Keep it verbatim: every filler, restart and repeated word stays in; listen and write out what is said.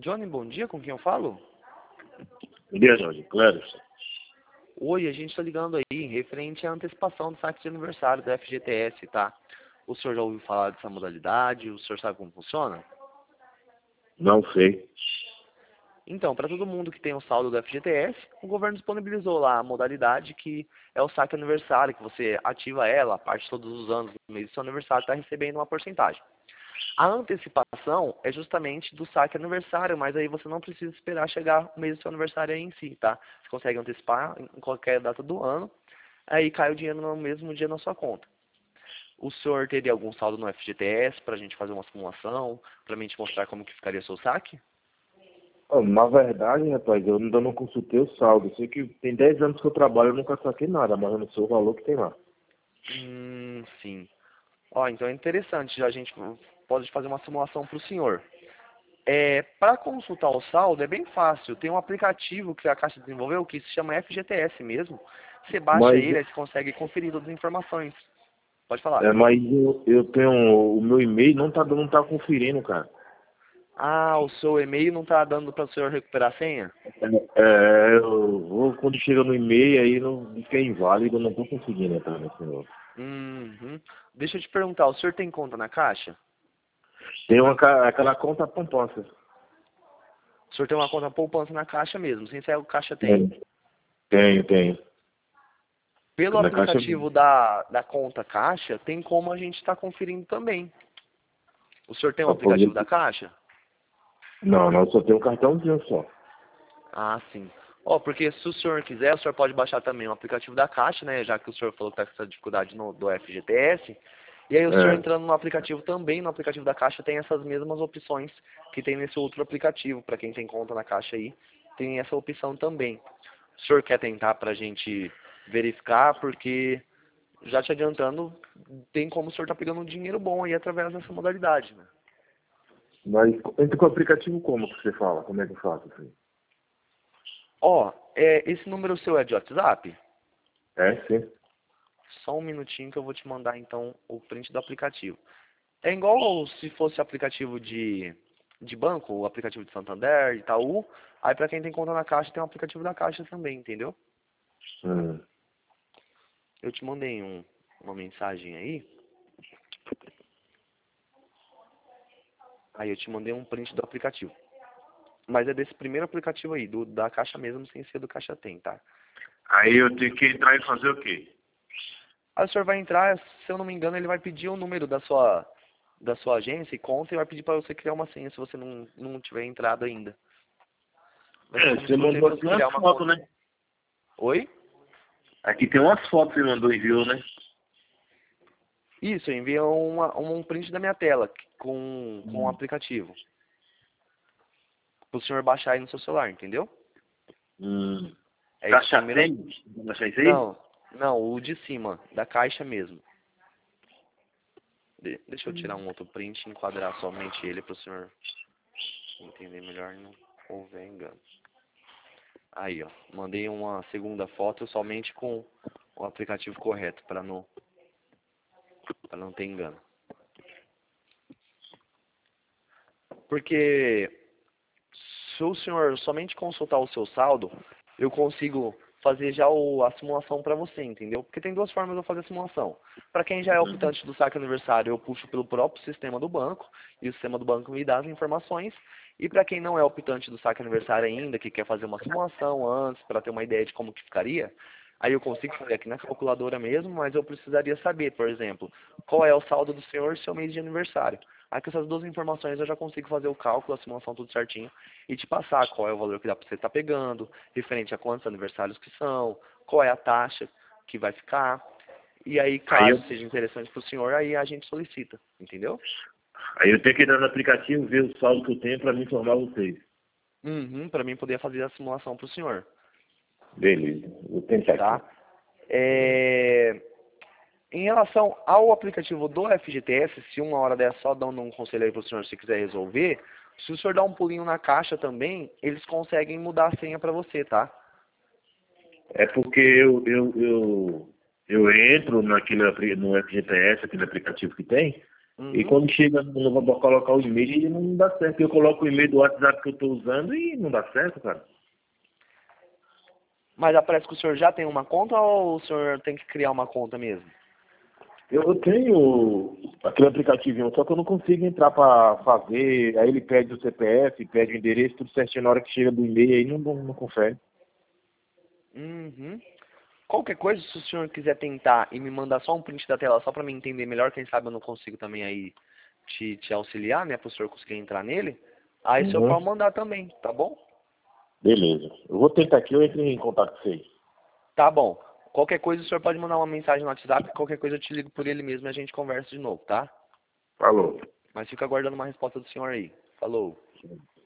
Johnny, bom dia, com quem eu falo? Bom dia, Jorge. Cléris. Oi, a gente está ligando aí, referente à antecipação do saque de aniversário da F G T S, tá? O senhor já ouviu falar dessa modalidade? O senhor sabe como funciona? Não sei. Então, para todo mundo que tem o saldo do F G T S, o governo disponibilizou lá a modalidade que é o saque aniversário, que você ativa ela, a parte de todos os anos do mês do seu aniversário está recebendo uma porcentagem. A antecipação é justamente do saque aniversário, mas aí você não precisa esperar chegar o mês do seu aniversário aí em si, tá? Você consegue antecipar em qualquer data do ano, aí cai o dinheiro no mesmo dia na sua conta. O senhor teria algum saldo no F G T S para a gente fazer uma simulação, para mim te mostrar como que ficaria o seu saque? Oh, na verdade, rapaz, eu ainda não consultei o saldo. Eu sei que tem dez anos que eu trabalho, eu nunca saquei nada, mas eu não sei o valor que tem lá. Hum, sim. Ó, então é interessante, já a gente pode fazer uma simulação para o senhor. É, para consultar o saldo é bem fácil, tem um aplicativo que a Caixa desenvolveu que se chama F G T S mesmo. Você baixa Mas, ele, aí você consegue conferir todas as informações. Pode falar. é, mas eu, eu tenho... O meu e-mail não tá, não tá conferindo, cara. Ah, o seu e-mail não está dando para o senhor recuperar a senha? É, eu vou, quando chega no e-mail, aí não fica inválido, eu não tô conseguindo entrar nesse negócio. Uhum. Deixa eu te perguntar, o senhor tem conta na Caixa? Tem uma, ca- aquela conta pomposa. O senhor tem uma conta poupança na Caixa mesmo, sem ser o Caixa tem. Tenho, tenho, tenho. Pelo Na caixa... aplicativo da, da conta Caixa, tem como a gente estar conferindo também. O senhor tem o Pra aplicativo poder... da Caixa? Não, não, só tem um cartãozinho só. Ah, sim. Ó, porque se o senhor quiser, o senhor pode baixar também o aplicativo da Caixa, né? Já que o senhor falou que está com essa dificuldade no, do F G T S. E aí o senhor É. entrando no aplicativo também, no aplicativo da Caixa, tem essas mesmas opções que tem nesse outro aplicativo. Para quem tem conta na Caixa aí, tem essa opção também. O senhor quer tentar para a gente verificar, porque, já te adiantando, tem como o senhor tá pegando um dinheiro bom aí através dessa modalidade, né? Mas entra com o aplicativo como que você fala? Como é que eu faço assim? Ó, é, esse número seu é de WhatsApp? É, sim. Só um minutinho que eu vou te mandar então o print do aplicativo. É igual se fosse aplicativo de, de banco, o aplicativo de Santander, Itaú. Aí para quem tem conta na Caixa, tem um aplicativo da Caixa também, entendeu? Hum. Eu te mandei um, uma mensagem aí. Aí eu te mandei um print do aplicativo. Mas é desse primeiro aplicativo aí, do, da Caixa mesmo, sem ser do Caixa Tem, tá? Aí eu tenho que entrar e fazer o quê? Aí o senhor vai entrar, se eu não me engano, ele vai pedir o número da sua, da sua agência e conta e vai pedir para você criar uma senha se você não, não tiver entrado ainda. Vai ser É, como se você você mandou fosse aqui criar umas uma fotos, conta. né? Oi? Aqui tem umas fotos que você mandou e viu, né? Isso, envia uma, um print da minha tela com, com o aplicativo. Para o senhor baixar aí no seu celular, entendeu? Hum. É esse Caixa primeiro. tem? Vamos achar isso aí? Não, não, o de cima, da caixa mesmo. De- deixa eu tirar um outro print e enquadrar somente ele para o senhor entender melhor e não houver engano. Aí, ó, mandei uma segunda foto somente com o aplicativo correto, para não, para não ter engano. Porque se o senhor somente consultar o seu saldo, eu consigo fazer já o, a simulação para você, entendeu? Porque tem duas formas de eu fazer a simulação. Para quem já é Uhum. optante do saque aniversário, eu puxo pelo próprio sistema do banco, e o sistema do banco me dá as informações. E para quem não é optante do saque aniversário ainda, que quer fazer uma simulação antes, para ter uma ideia de como que ficaria, aí eu consigo fazer aqui na calculadora mesmo, mas eu precisaria saber, por exemplo, qual é o saldo do senhor e seu mês de aniversário. Aí com essas duas informações eu já consigo fazer o cálculo, a simulação tudo certinho e te passar qual é o valor que dá para você estar pegando, referente a quantos aniversários que são, qual é a taxa que vai ficar. E aí, Aí caso eu, seja interessante para o senhor, aí a gente solicita, entendeu? aí eu tenho que entrar no aplicativo, ver o saldo que eu tenho para me informar vocês. Uhum, para mim poder fazer a simulação para o senhor, Beleza, vou tentar aqui. tá? É... Em relação ao aplicativo do F G T S, se uma hora der só dando um conselho aí para o senhor se quiser resolver, se o senhor dar um pulinho na caixa também, eles conseguem mudar a senha para você, tá? É porque eu, eu, eu, eu entro naquele, apli- no F G T S, aquele aplicativo que tem, E Uhum. quando chega no vou colocar o e-mail, não dá certo. Eu coloco o e-mail do WhatsApp que eu estou usando e não dá certo, cara. Mas aparece que o senhor já tem uma conta ou o senhor tem que criar uma conta mesmo? Eu tenho aquele aplicativinho, só que eu não consigo entrar para fazer. Aí ele pede o C P F, pede o endereço, tudo certinho na hora que chega do e-mail, aí não, não, não confere. Uhum. Qualquer coisa, se o senhor quiser tentar e me mandar só um print da tela, só para mim entender melhor, quem sabe eu não consigo também aí te, te auxiliar, né, para o senhor conseguir entrar nele, aí o senhor Uhum. pode mandar também, tá bom? Beleza. Eu vou tentar aqui, eu entro em contato com vocês. Tá bom. Qualquer coisa o senhor pode mandar uma mensagem no WhatsApp, qualquer coisa eu te ligo por ele mesmo e a gente conversa de novo, tá? Falou. Mas fica aguardando uma resposta do senhor aí. Falou.